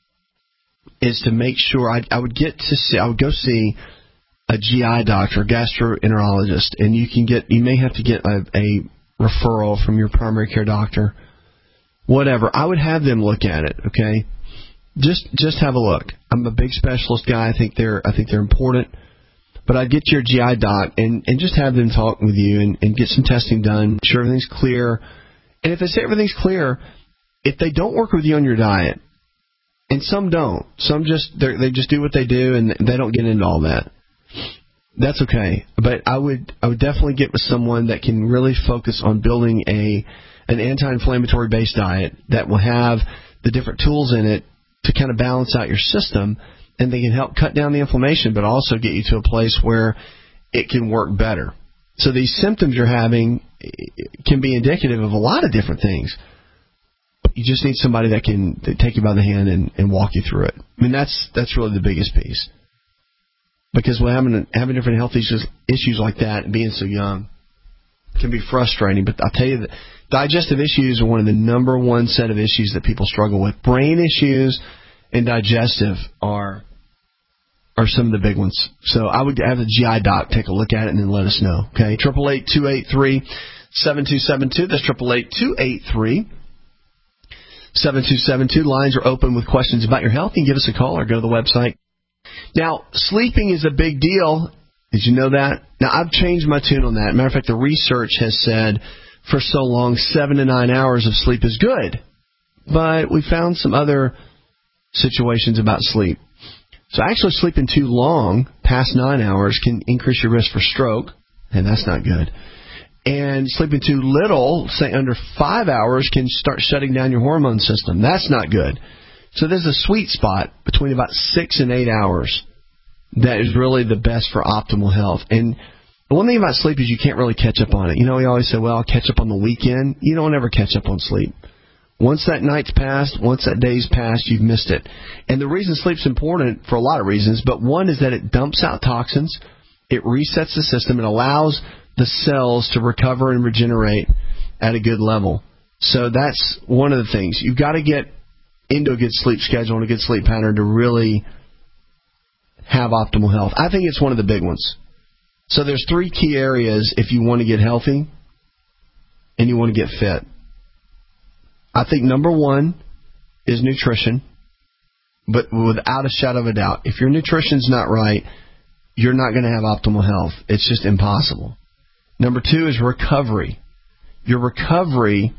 is to make sure I, I would get to see I would go see a G I doctor, gastroenterologist, and you can get you may have to get a, a referral from your primary care doctor, whatever, I would have them look at it, okay? Just just have a look. I'm a big specialist guy. I think they're I think they're important. But I'd get your G I doc and, and just have them talk with you and, and get some testing done, make sure everything's clear. And if they say everything's clear, if they don't work with you on your diet, and some don't, some just they just do what they do and they don't get into all that, that's okay. But I would I would definitely get with someone that can really focus on building a an anti-inflammatory based diet that will have the different tools in it to kind of balance out your system, and they can help cut down the inflammation, but also get you to a place where it can work better. So these symptoms you're having can be indicative of a lot of different things. You just need somebody that can take you by the hand and, and walk you through it. I mean, that's that's really the biggest piece. Because when having having different health issues, issues like that and being so young can be frustrating. But I'll tell you that digestive issues are one of the number one set of issues that people struggle with. Brain issues and digestive are are some of the big ones. So I would have the G I doc take a look at it and then let us know. Okay, triple eight two eight three seven two seven two. That's triple eight two eight three seven two seven two. Lines are open with questions about your health. You can give us a call or go to the website. Now, sleeping is a big deal. Did you know that? Now, I've changed my tune on that. Matter of fact, the research has said for so long, seven to nine hours of sleep is good. But we found some other situations about sleep. So actually sleeping too long, past nine hours, can increase your risk for stroke, and that's not good. And sleeping too little, say under five hours, can start shutting down your hormone system. That's not good. So there's a sweet spot between about six and eight hours that is really the best for optimal health. And the one thing about sleep is you can't really catch up on it. You know, we always say, well, I'll catch up on the weekend. You don't ever catch up on sleep. Once that night's passed, once that day's passed, you've missed it. And the reason sleep's important for a lot of reasons, but one is that it dumps out toxins, it resets the system, it allows the cells to recover and regenerate at a good level. So that's one of the things. You've got to get into a good sleep schedule and a good sleep pattern to really have optimal health. I think it's one of the big ones. So there's three key areas if you want to get healthy and you want to get fit. I think number one is nutrition, but without a shadow of a doubt, if your nutrition's not right, you're not going to have optimal health. It's just impossible. Number two is recovery. Your recovery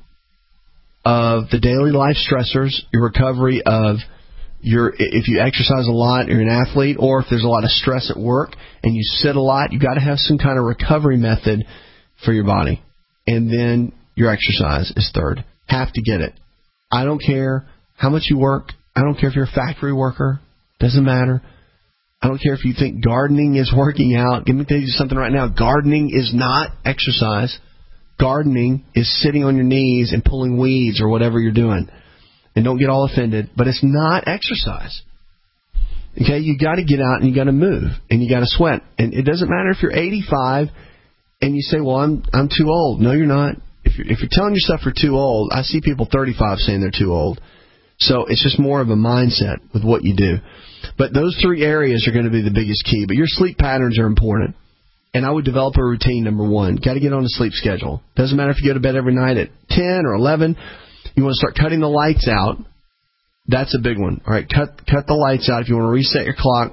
of the daily life stressors, your recovery of your, if you exercise a lot, you're an athlete, or if there's a lot of stress at work and you sit a lot, you've got to have some kind of recovery method for your body. And then your exercise is third. Have to get it. I don't care how much you work. I don't care if you're a factory worker. Doesn't matter. I don't care if you think gardening is working out. Let me tell you something right now. Gardening is not exercise. Gardening is sitting on your knees and pulling weeds or whatever you're doing. And don't get all offended, but it's not exercise. Okay, you got to get out and you got to move and you got to sweat. And it doesn't matter if you're eighty-five and you say, "Well, I'm I'm too old." No, you're not. If you're, if you're telling yourself you're too old, I see people thirty-five saying they're too old. So it's just more of a mindset with what you do. But those three areas are going to be the biggest key. But your sleep patterns are important. And I would develop a routine, number one. Got to get on a sleep schedule. Doesn't matter if you go to bed every night at ten or eleven. You want to start cutting the lights out. That's a big one. All right, cut cut the lights out. If you want to reset your clock,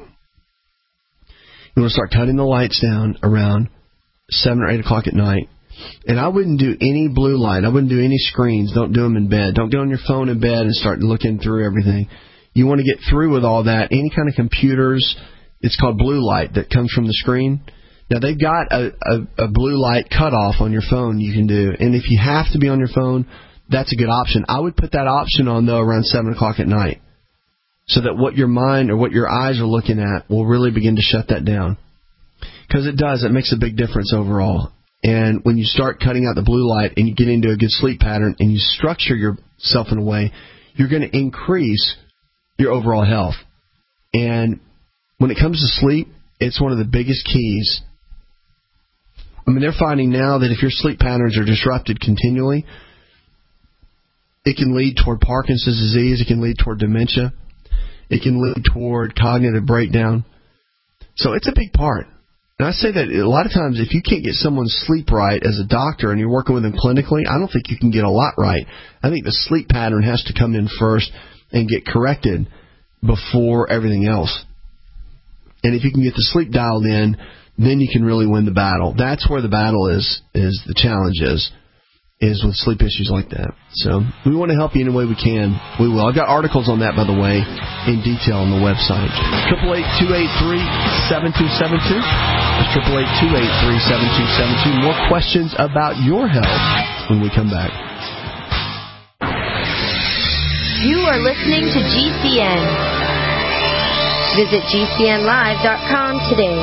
you want to start cutting the lights down around seven or eight o'clock at night. And I wouldn't do any blue light. I wouldn't do any screens. Don't do them in bed. Don't get on your phone in bed and start looking through everything. You want to get through with all that. Any kind of computers, it's called blue light that comes from the screen. Now, they've got a, a, a blue light cutoff on your phone you can do. And if you have to be on your phone, that's a good option. I would put that option on, though, around seven o'clock at night so that what your mind or what your eyes are looking at will really begin to shut that down. Because it does. It makes a big difference overall. And when you start cutting out the blue light and you get into a good sleep pattern and you structure yourself in a way, you're going to increase your overall health. And when it comes to sleep, it's one of the biggest keys. I mean, they're finding now that if your sleep patterns are disrupted continually, it can lead toward Parkinson's disease. It can lead toward dementia. It can lead toward cognitive breakdown. So it's a big part. And I say that a lot of times if you can't get someone's sleep right as a doctor and you're working with them clinically, I don't think you can get a lot right. I think the sleep pattern has to come in first and get corrected before everything else. And if you can get the sleep dialed in, then you can really win the battle. That's where the battle is, is the challenge is, is with sleep issues like that. So we want to help you any way we can. We will. I've got articles on that, by the way, in detail on the website. eight eight eight, two eight three, seven two seven two. That's eight eight eight, two eight three, seven two seven two. More questions about your health when we come back. You are listening to G C N. Visit G C N live dot com today.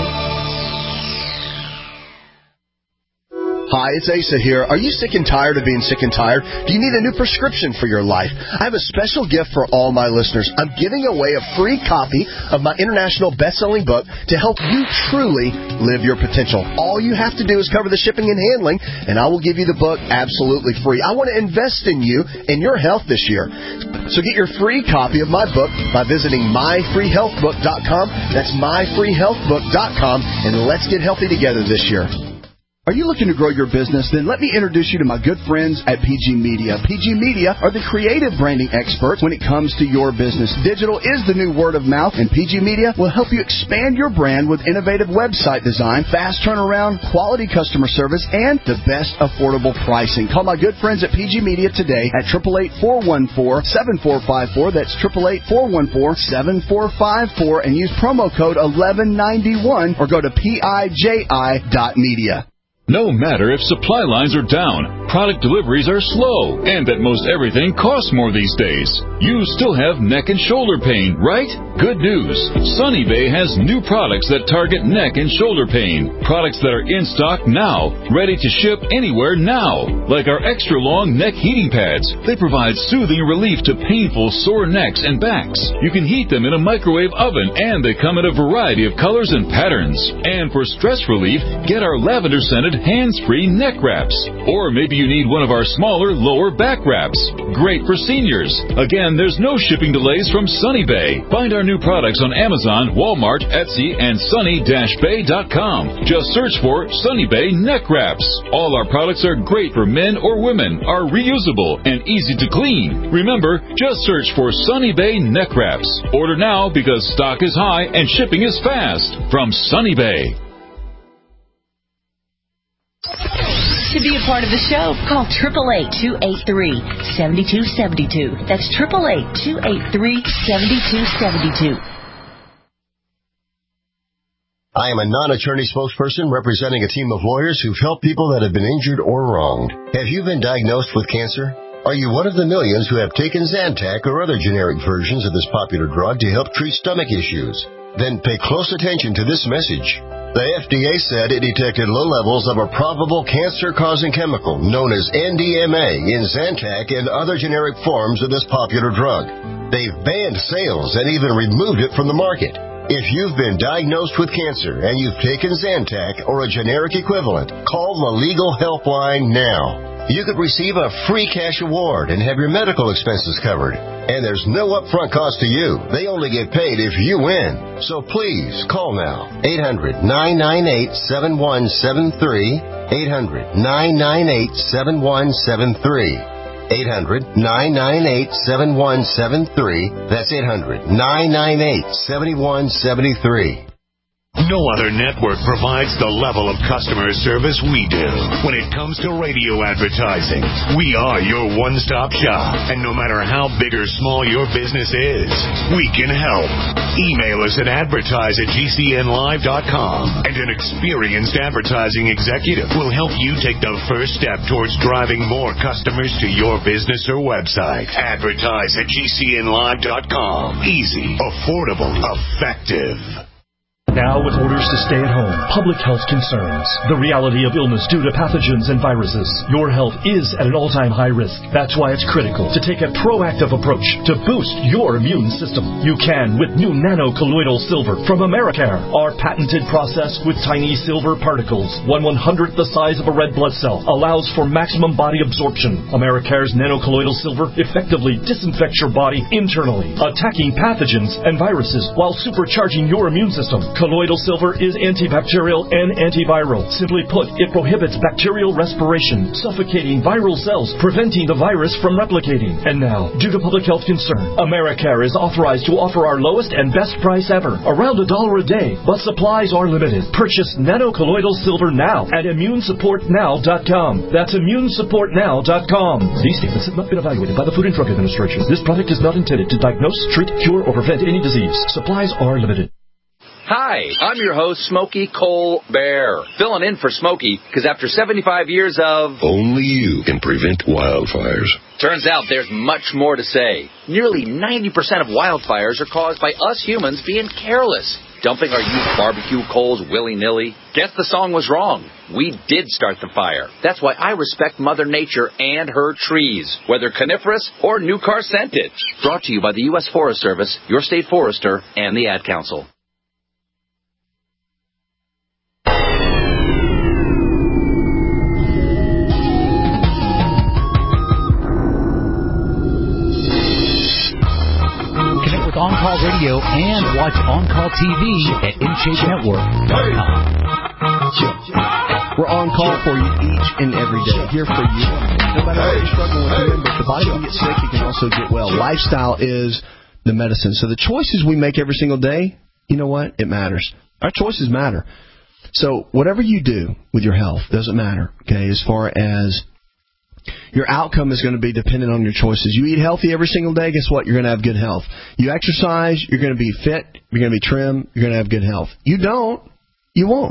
Hi, it's Asa here. Are you sick and tired of being sick and tired? Do you need a new prescription for your life? I have a special gift for all my listeners. I'm giving away a free copy of my international best-selling book to help you truly live your potential. All you have to do is cover the shipping and handling, and I will give you the book absolutely free. I want to invest in you and your health this year. So get your free copy of my book by visiting my free health book dot com. That's my free health book dot com, and let's get healthy together this year. Are you looking to grow your business? Then let me introduce you to my good friends at P G Media. P G Media are the creative branding experts when it comes to your business. Digital is the new word of mouth, and P G Media will help you expand your brand with innovative website design, fast turnaround, quality customer service, and the best affordable pricing. Call my good friends at P G Media today at eight eight eight, four one four, seven four five four. That's eight eight eight, four one four, seven four five four, and use promo code eleven ninety-one or go to P I J I dot media. No matter if supply lines are down, product deliveries are slow, and that most everything costs more these days, you still have neck and shoulder pain, right? Good news. Sunny Bay has new products that target neck and shoulder pain. Products that are in stock now, ready to ship anywhere now. Like our extra long neck heating pads. They provide soothing relief to painful sore necks and backs. You can heat them in a microwave oven, and they come in a variety of colors and patterns. And for stress relief, get our lavender scented hands-free neck wraps. Or maybe you need one of our smaller lower back wraps. Great for seniors. Again, there's no shipping delays from Sunny Bay. Find our new products on Amazon, Walmart, Etsy, and sunny dash bay dot com. Just search for Sunny Bay neck wraps. All our products are great for men or women, are reusable, and easy to clean. Remember, just search for Sunny Bay neck wraps. Order now because stock is high and shipping is fast. From Sunny Bay. To be a part of the show, call eight eight eight, two eight three, seven two seven two. That's eight eight eight, two eight three, seven two seven two. I am a non-attorney spokesperson representing a team of lawyers who've helped people that have been injured or wronged. Have you been diagnosed with cancer? Are you one of the millions who have taken Zantac or other generic versions of this popular drug to help treat stomach issues? Then pay close attention to this message. The F D A said it detected low levels of a probable cancer-causing chemical known as N D M A in Zantac and other generic forms of this popular drug. They've banned sales and even removed it from the market. If you've been diagnosed with cancer and you've taken Zantac or a generic equivalent, call the Legal Helpline now. You could receive a free cash award and have your medical expenses covered. And there's no upfront cost to you. They only get paid if you win. So please, call now. eight hundred, nine nine eight, seven one seven three. eight hundred, nine nine eight, seven one seven three. eight hundred, nine nine eight, seven one seven three. That's eight hundred, nine nine eight, seven one seven three. No other network provides the level of customer service we do. When it comes to radio advertising, we are your one-stop shop. And no matter how big or small your business is, we can help. Email us at advertise at G C N live dot com, and an experienced advertising executive will help you take the first step towards driving more customers to your business or website. Advertise at G C N live dot com. Easy, affordable, effective. Now with orders to stay at home, public health concerns, the reality of illness due to pathogens and viruses, your health is at an all-time high risk. That's why it's critical to take a proactive approach to boost your immune system. You can with new nano-colloidal silver from Americare. Our patented process with tiny silver particles, one one-hundredth the size of a red blood cell, allows for maximum body absorption. Americare's nano-colloidal silver effectively disinfects your body internally, attacking pathogens and viruses while supercharging your immune system. Colloidal silver is antibacterial and antiviral. Simply put, it prohibits bacterial respiration, suffocating viral cells, preventing the virus from replicating. And now, due to public health concern, Americare is authorized to offer our lowest and best price ever, around a dollar a day, but supplies are limited. Purchase nanocolloidal silver now at immune support now dot com. That's immune support now dot com. These statements have not been evaluated by the Food and Drug Administration. This product is not intended to diagnose, treat, cure, or prevent any disease. Supplies are limited. Hi, I'm your host, Smokey Colbert, filling in for Smokey, because after seventy-five years of... Only you can prevent wildfires. Turns out there's much more to say. Nearly ninety percent of wildfires are caused by us humans being careless, dumping our used barbecue coals willy-nilly. Guess the song was wrong. We did start the fire. That's why I respect Mother Nature and her trees, whether coniferous or new car scented. Brought to you by the U S Forest Service, your state forester, and the Ad Council. On Call Radio and watch On Call T V at N J Network dot com. We're on call for you each and every day, here for you. No matter what you're struggling with, remember, if the body can get sick, it can also get well. Lifestyle is the medicine. So the choices we make every single day, you know what? It matters. Our choices matter. So whatever you do with your health doesn't matter, okay, as far as your outcome is going to be dependent on your choices. You eat healthy every single day, guess what? You're going to have good health. You exercise, you're going to be fit, you're going to be trim, you're going to have good health. You don't, you won't.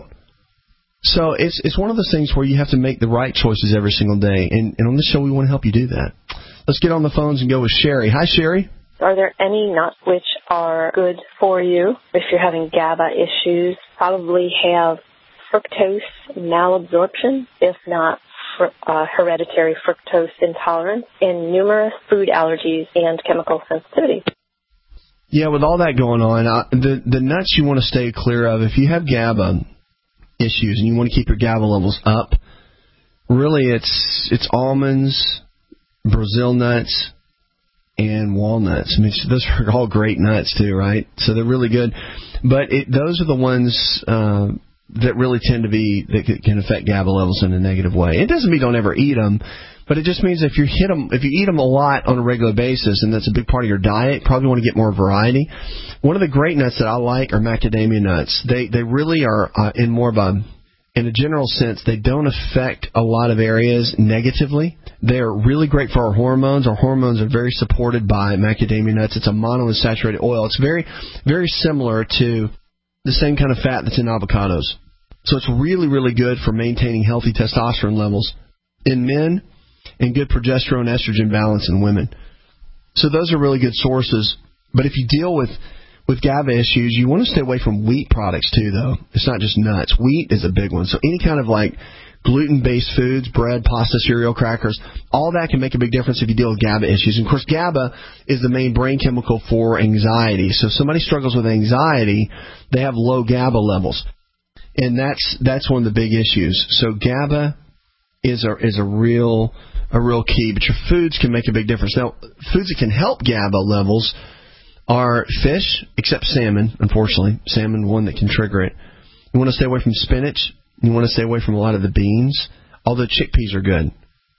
So it's it's one of those things where you have to make the right choices every single day. And, and on this show, we want to help you do that. Let's get on the phones and go with Sherry. Hi, Sherry. Are there any nuts which are good for you if you're having GABA issues? Probably have fructose malabsorption, if not Uh, hereditary fructose intolerance, and numerous food allergies and chemical sensitivity. Yeah, with all that going on, uh, the the nuts you want to stay clear of. If you have GABA issues and you want to keep your GABA levels up, really it's it's almonds, Brazil nuts, and walnuts. I mean, those are all great nuts too, right? So they're really good. But it, those are the ones Uh, that really tend to be, that can affect GABA levels in a negative way. It doesn't mean don't ever eat them, but it just means if you hit them, if you eat them a lot on a regular basis, and that's a big part of your diet, you probably want to get more variety. One of the great nuts that I like are macadamia nuts. They they really are uh, in more of a, in a general sense, they don't affect a lot of areas negatively. They're really great for our hormones. Our hormones are very supported by macadamia nuts. It's a monounsaturated oil. It's very, very similar to the same kind of fat that's in avocados. So it's really, really good for maintaining healthy testosterone levels in men and good progesterone estrogen balance in women. So those are really good sources. But if you deal with, with GABA issues, you want to stay away from wheat products too, though. It's not just nuts. Wheat is a big one. So any kind of like gluten-based foods, bread, pasta, cereal, crackers, all that can make a big difference if you deal with GABA issues. And, of course, GABA is the main brain chemical for anxiety. So if somebody struggles with anxiety, they have low GABA levels. And that's that's one of the big issues. So GABA is a, is a real a real key. But your foods can make a big difference. Now, foods that can help GABA levels are fish, except salmon, unfortunately. Salmon, one that can trigger it. You want to stay away from spinach. You want to stay away from a lot of the beans, although chickpeas are good.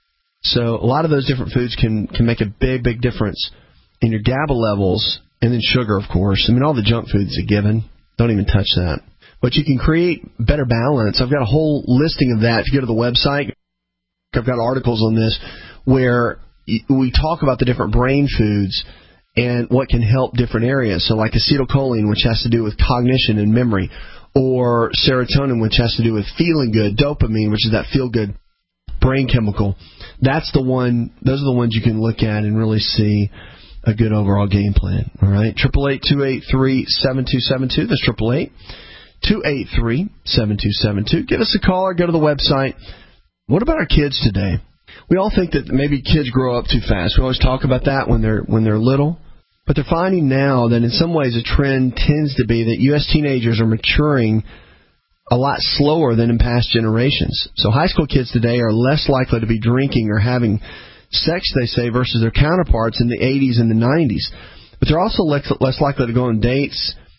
So a lot of those different foods can, can make a big, big difference in your GABA levels, and then sugar, of course. I mean, all the junk food's a given. Don't even touch that. But you can create better balance. I've got a whole listing of that. If you go to the website, I've got articles on this where we talk about the different brain foods and what can help different areas. So like acetylcholine, which has to do with cognition and memory, or serotonin, which has to do with feeling good, dopamine, which is that feel-good brain chemical. That's the one. Those are the ones you can look at and really see a good overall game plan. All right, triple eight two eight three seven two seven two. That's triple eight two eight three seven two seven two. Give us a call or go to the website. What about our kids today? We all think that maybe kids grow up too fast. We always talk about that when they're when they're little. But they're finding now that in some ways a trend tends to be that U S teenagers are maturing a lot slower than in past generations. So high school kids today are less likely to be drinking or having sex, they say, versus their counterparts in the eighties and the nineties. But they're also less likely to go on dates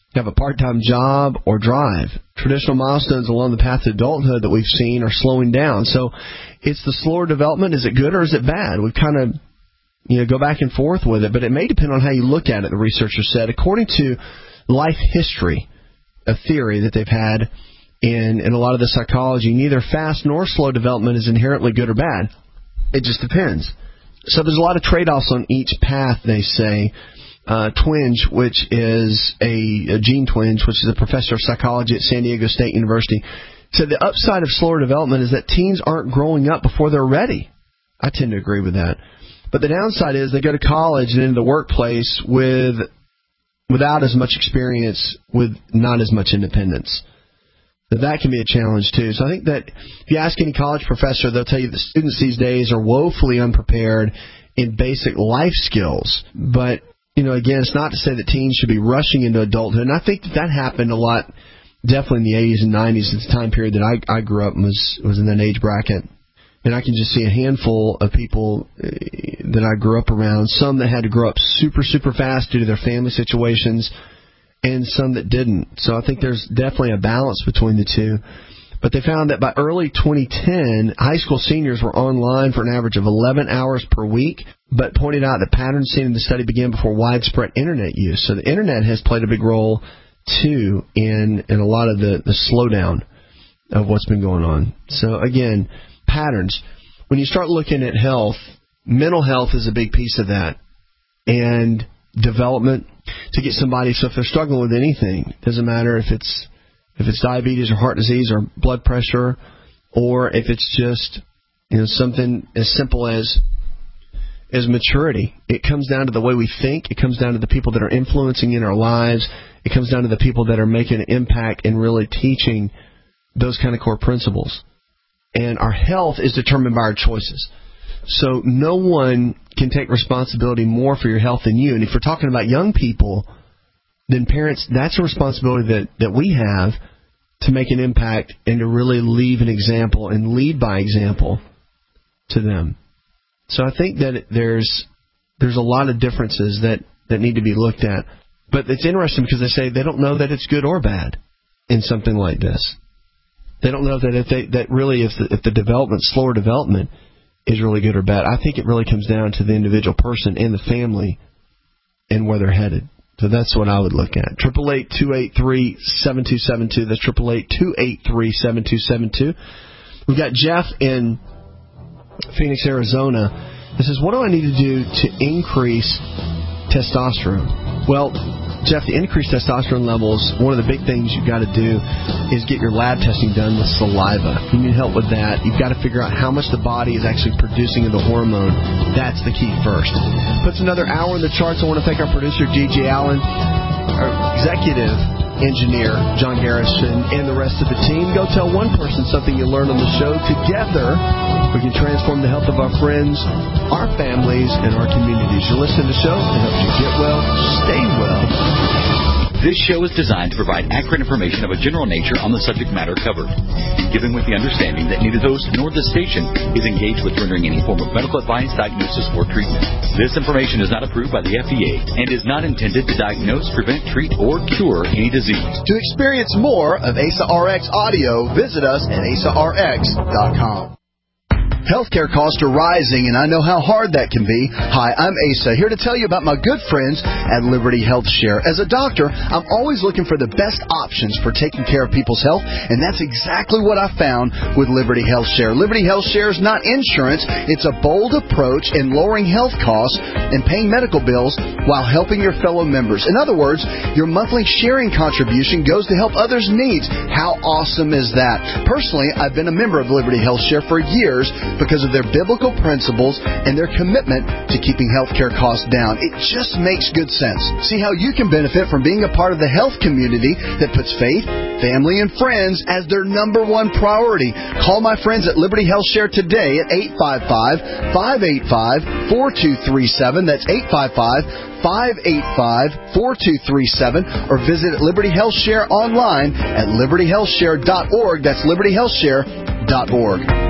have a part-time job, or drive. Traditional milestones along the path to adulthood that we've seen are slowing down. So it's the slower development. Is it good or is it bad? We've kind of, you know, go back and forth with it, but it may depend on how you look at it, the researcher said. According to life history, a theory that they've had in, in a lot of the psychology, neither fast nor slow development is inherently good or bad. It just depends. So there's a lot of trade-offs on each path, they say. Uh, twinge, which is a, a Gene Twinge, which is a professor of psychology at San Diego State University, said the upside of slower development is that teens aren't growing up before they're ready. I tend to agree with that. But the downside is they go to college and into the workplace with without as much experience, with not as much independence. So that can be a challenge, too. So I think that if you ask any college professor, they'll tell you that students these days are woefully unprepared in basic life skills. But you know, again, it's not to say that teens should be rushing into adulthood. And I think that that happened a lot, definitely in the eighties and nineties, at the time period that I, I grew up and was, was in that age bracket. And I can just see a handful of people that I grew up around, some that had to grow up super, super fast due to their family situations, and some that didn't. So I think there's definitely a balance between the two. But they found that by early twenty ten, high school seniors were online for an average of eleven hours per week, but pointed out that patterns seen in the study began before widespread Internet use. So the Internet has played a big role, too, in, in a lot of the, the slowdown of what's been going on. So, again, patterns. When you start looking at health, mental health is a big piece of that. And development to get somebody, so if they're struggling with anything, doesn't matter if it's if it's diabetes or heart disease or blood pressure, or if it's just, you know, something as simple as as maturity. It comes down to the way we think. It comes down to the people that are influencing in our lives. It comes down to the people that are making an impact and really teaching those kind of core principles. And our health is determined by our choices. So no one can take responsibility more for your health than you. And if we're talking about young people, then parents, that's a responsibility that, that we have to make an impact and to really leave an example and lead by example to them. So I think that there's there's a lot of differences that, that need to be looked at. But it's interesting because they say they don't know that it's good or bad in something like this. They don't know that if they, that really if the, if the development, slower development, is really good or bad. I think it really comes down to the individual person and the family and where they're headed. So that's what I would look at. triple eight, two eight three, seven two seven two. That's triple eight, two eight three, seven two seven two. We've got Jeff in Phoenix, Arizona. This is, what do I need to do to increase testosterone? Well, Jeff, the increased testosterone levels, one of the big things you've got to do is get your lab testing done with saliva. You need help with that. You've got to figure out how much the body is actually producing of the hormone. That's the key first. Puts another hour in the charts. I want to thank our producer, G J Allen, our executive engineer, John Garrison, and the rest of the team. Go tell one person something you learned on the show. Together, we can transform the health of our friends, our families, and our communities. You're listening to the show. It helps you get well, stay well. This show is designed to provide accurate information of a general nature on the subject matter covered, given with the understanding that neither host nor the station is engaged with rendering any form of medical advice, diagnosis, or treatment. This information is not approved by the F D A and is not intended to diagnose, prevent, treat, or cure any disease. To experience more of A S A R X audio, visit us at A S A R X dot com. Healthcare costs are rising, and I know how hard that can be. Hi, I'm Asa, here to tell you about my good friends at Liberty Health Share. As a doctor, I'm always looking for the best options for taking care of people's health, and that's exactly what I found with Liberty Health Share. Liberty Health Share is not insurance. It's a bold approach in lowering health costs and paying medical bills while helping your fellow members. In other words, your monthly sharing contribution goes to help others' needs. How awesome is that? Personally, I've been a member of Liberty Health Share for years because of their biblical principles and their commitment to keeping healthcare costs down. It just makes good sense. See how you can benefit from being a part of the health community that puts faith, family, and friends as their number one priority. Call my friends at Liberty Health Share today at eight five five, five eight five, four two three seven. That's eight five five, five eight five, four two three seven. Or visit Liberty Health Share online at liberty health share dot org. That's liberty health share dot org.